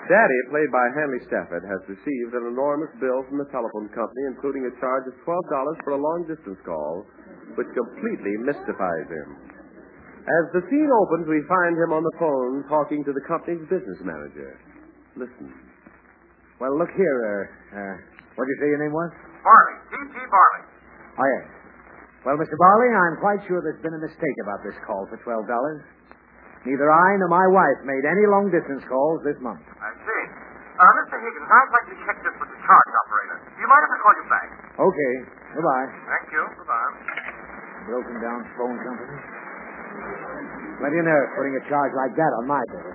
Daddy, played by Hanley Stafford, has received an enormous bill from the telephone company, including a charge of $12 for a long-distance call, which completely mystifies him. As the scene opens, we find him on the phone talking to the company's business manager. Listen. Well, look here, what did you say your name was? Barley. T.T. Barley. Oh, yes. Well, Mr. Barley, I'm quite sure there's been a mistake about this call for $12. Neither I nor my wife made any long-distance calls this month. I see. Mr. Higgins, I'd like to check this with the charge operator. Do you mind if I call you back? Okay. Goodbye. Thank you. Goodbye. Broken down phone company. Plenty of nerve putting a charge like that on my bill.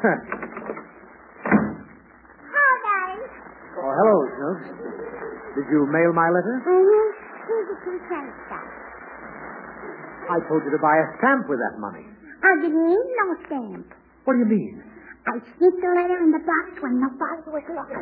Hi, Daddy. Oh, hello, Snooks. Did you mail my letter? Mm-hmm. Here's a 2-cent stamp. I told you to buy a stamp with that money. I didn't need no stamp. What do you mean? I sneaked the letter in the box when nobody was looking.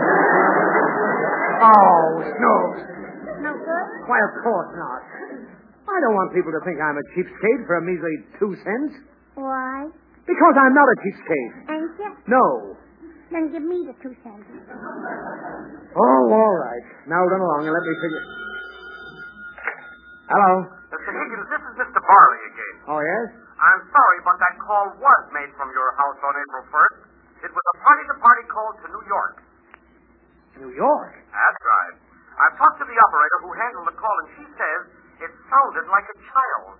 Oh, Snooks. No good? Why, of course not. I don't want people to think I'm a cheapskate for a measly 2 cents. Why? Because I'm not a cheapskate. Ain't you? No. Then give me the 2 cents. Oh, all right. Now run along and let me figure. Hello. Mr. Higgins, this is Mr. Barley again. Oh, yes? I'm sorry, but that call was made from your house on April 1st. It was a party-to-party call to New York. New York? That's right. I've talked to the operator who handled the call, and she says it sounded like a child.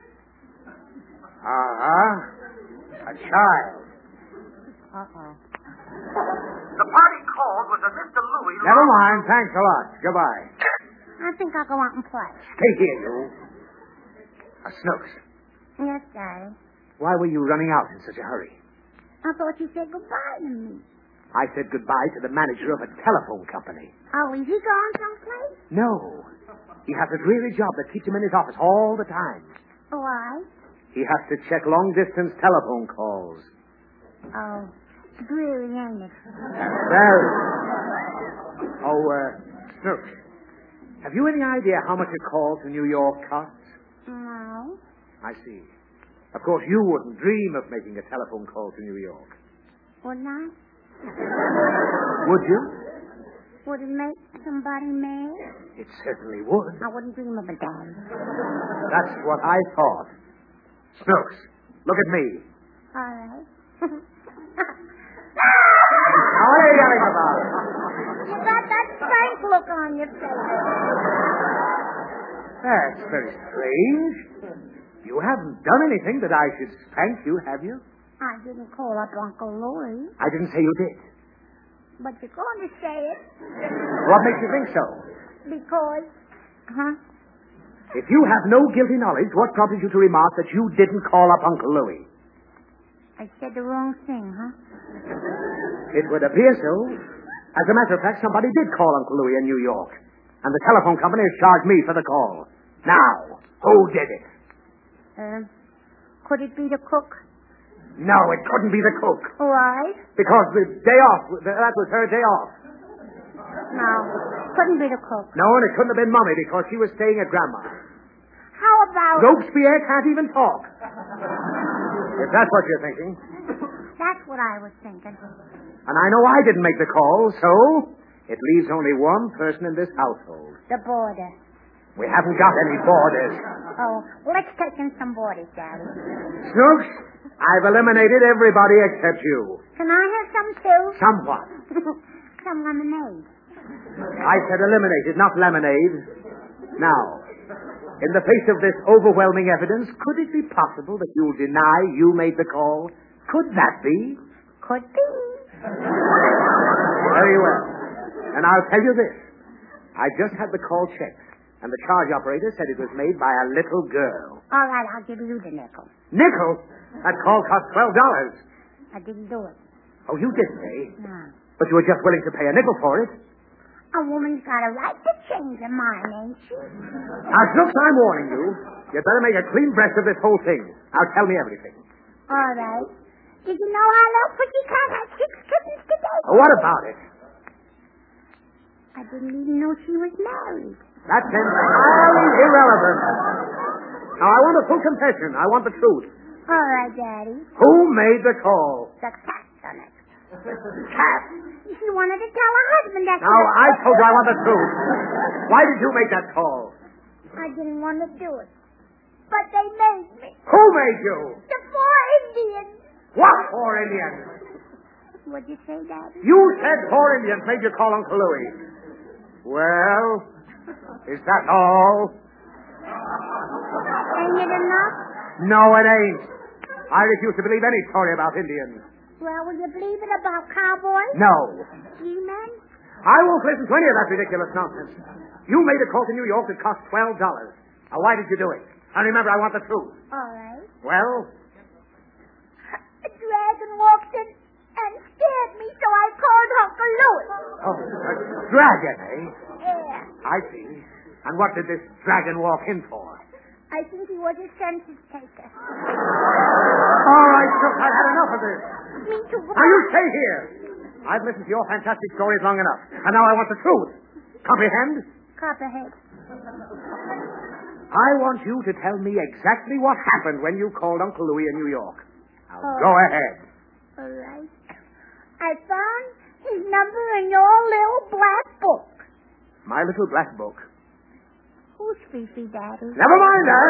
Uh-huh. A child. Uh-oh. The party called was a Mr. Louis. Never mind. Thanks a lot. Goodbye. I think I'll go out and play. Stay here, you. Snooks. Yes, Daddy. Why were you running out in such a hurry? I thought you said goodbye to me. I said goodbye to the manager of a telephone company. Oh, is he gone someplace? No. He has a dreary job that keeps him in his office all the time. Why? He has to check long-distance telephone calls. Oh, dreary, ain't it? Very. Oh, Snooks, have you any idea how much a call to New York costs? No. I see. Of course, you wouldn't dream of making a telephone call to New York. Wouldn't I? Would you? Would it make somebody mad? It certainly would. I wouldn't dream of it, Daddy. That's what I thought. Snooks, look at me. All right. Now, what are you yelling about? You got that strange look on your face. That's very strange. You haven't done anything that I should spank you, have you? I didn't call up Uncle Louie. I didn't say you did. But you're going to say it. What makes you think so? Because... Huh? If you have no guilty knowledge, what prompted you to remark that you didn't call up Uncle Louie? I said the wrong thing, huh? It would appear so. As a matter of fact, somebody did call Uncle Louie in New York. And the telephone company has charged me for the call. Now, who did it? Could it be the cook? No, it couldn't be the cook. Why? Because the day off, that was her day off. No, couldn't be the cook. No, and it couldn't have been Mummy because she was staying at Grandma's. How about... Robespierre can't even talk. If that's what you're thinking. That's what I was thinking. And I know I didn't make the call, so it leaves only one person in this household. The border. We haven't got any borders. Oh, let's take in some borders, Daddy. Snooks, I've eliminated everybody except you. Can I have some, too? Somewhat. Some lemonade. I said eliminated, not lemonade. Now, in the face of this overwhelming evidence, could it be possible that you'll deny you made the call? Could that be? Could be. Very well. And I'll tell you this. I just had the call checked, and the charge operator said it was made by a little girl. All right, I'll give you the nickel. Nickel? That call cost $12. I didn't do it. Oh, you didn't, eh? No. But you were just willing to pay a nickel for it. A woman's got a right to change her mind, ain't she? Now, Snooks, I'm warning you. You'd better make a clean breast of this whole thing. Now, tell me everything. All right. Did you know our little pussycat had 6 kittens today? What about it? I didn't even know she was married. That's entirely irrelevant. Now, I want a full confession. I want the truth. All right, Daddy. Who made the call? The cat's on it. Cat! She wanted to tell her husband that. Now, I told you I want the truth. Why did you make that call? I didn't want to do it. But they made me. Who made you? The 4 Indians. What 4 Indians? What'd you say, Daddy? You said 4 Indians made you call Uncle Louis. Well, is that all? Ain't it enough? No, it ain't. I refuse to believe any story about Indians. Well, will you believe it about cowboys? No. G-men? I won't listen to any of that ridiculous nonsense. You made a call to New York that cost $12. Now, why did you do it? And remember, I want the truth. All right. Well? A dragon walked in and scared me, so I called Uncle Louis. Oh, a dragon, eh? Yeah. I see. And what did this dragon walk in for? I think he was a census taker. All right, Chook, I've had enough of this. Me too. Now, you stay here. I've listened to your fantastic stories long enough. And now I want the truth. Comprehend? Copperhead. I want you to tell me exactly what happened when you called Uncle Louis in New York. Now, go ahead. All right. I found his number in your little black book. My little black book. Who's Fifi, Daddy? Never mind that.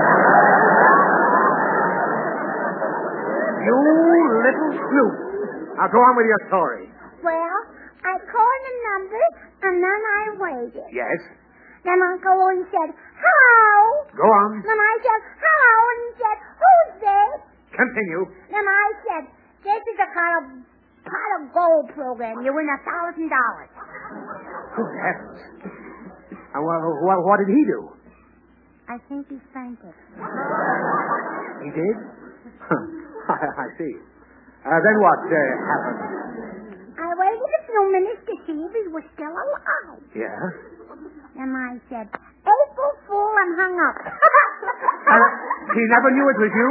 You little snoop. Now, go on with your story. Well, I called the number, and then I waited. Yes? Then Uncle Louis said, hello. Go on. Then I said, hello, and he said, who's this? Continue. Then I said, this is a pot of gold program. You win $1,000. Good heavens. And what did he do? I think he fainted. He did? I see. Then what happened? I waited a few minutes to see if he was still alive. Yeah? Then I said, April Fool, and hung up. He never knew it was you?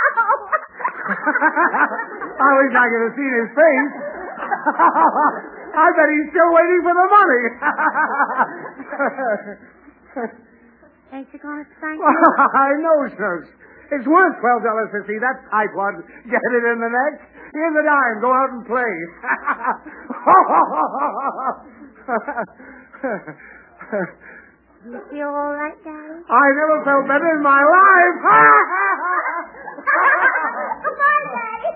I wish I could have seen his face. I bet he's still waiting for the money. Ain't you going to thank me? I know, Snooks. It's worth $12 to see that tightwad get it in the neck. Here's a dime. Go out and play. You feel all right, Daddy? I never felt better in my life. Goodbye, Daddy.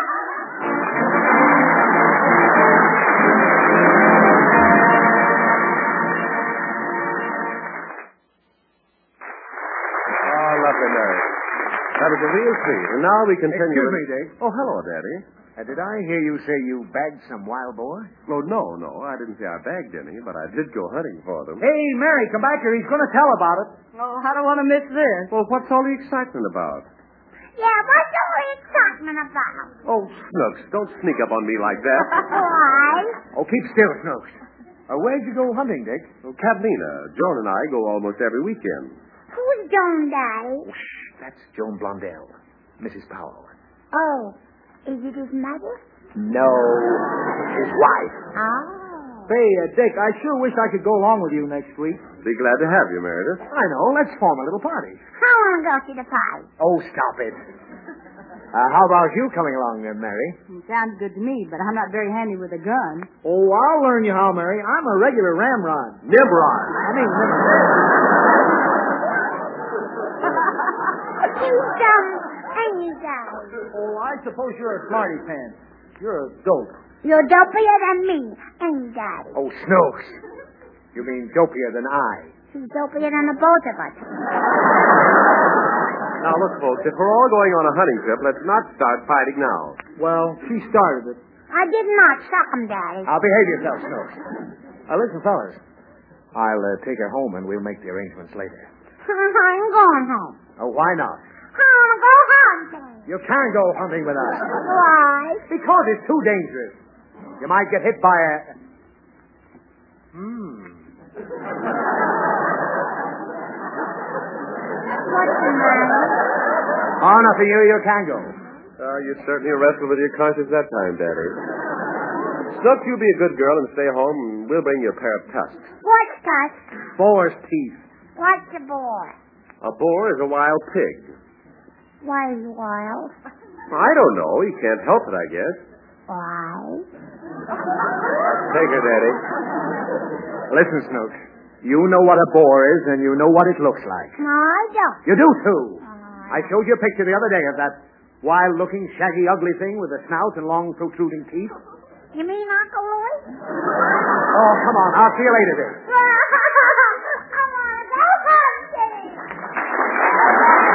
Oh, lovely, Mary. That was a real treat. And now we continue. Excuse me, Dick. Oh, hello, Daddy. Did I hear you say you bagged some wild boar? Oh, no. I didn't say I bagged any, but I did go hunting for them. Hey, Mary, come back here. He's going to tell about it. Oh, I don't want to miss this. Well, what's all the excitement about? Yeah, what's all the excitement about? Oh, Snooks, don't sneak up on me like that. Why? Oh, keep still, Snooks. Where'd you go hunting, Dick? Well, Catalina, Joan and I go almost every weekend. Who's Joan, Daddy? Oh, shh. That's Joan Blondell, Mrs. Powell. Oh, is it his mother? No, his wife. Oh. Say, Dick, I sure wish I could go along with you next week. Be glad to have you, Meredith. I know. Let's form a little party. I want to go to the party. Oh, stop it. How about you coming along, Mary? Sounds good to me, but I'm not very handy with a gun. Oh, I'll learn you how, Mary. I'm a regular ramrod. Nimrod. Ain't you, Daddy? Oh, I suppose you're a smarty pants. You're a dope. You're dopier than me, ain't you, Daddy? Oh, Snooks. You mean dopier than I. He's dopier than the both of us. Now, look, folks, if we're all going on a hunting trip, let's not start fighting now. Well, she started it. I did not suck him, Daddy. Now, behave yourself, Snooks. Listen, fellas. I'll take her home, and we'll make the arrangements later. I'm going home. Oh, why not? I want to go hunting. You can't go hunting with us. Why? Because it's too dangerous. You might get hit by a... What's the matter? Oh, nothing. You can't go. You certainly wrestled with your conscience that time, Daddy. Snooks, you be a good girl and stay home, and we'll bring you a pair of tusks. What's tusks? Boar's teeth. What's a boar? A boar is a wild pig. Why is he wild? I don't know. He can't help it, I guess. Why? Take her, Daddy. Listen, Snook. You know what a boar is, and you know what it looks like. No, I don't. You do, too. I showed you a picture the other day of that wild-looking, shaggy, ugly thing with a snout and long, protruding teeth. You mean Uncle Louis? Oh, come on. I'll see you later, then. I want to go hunting.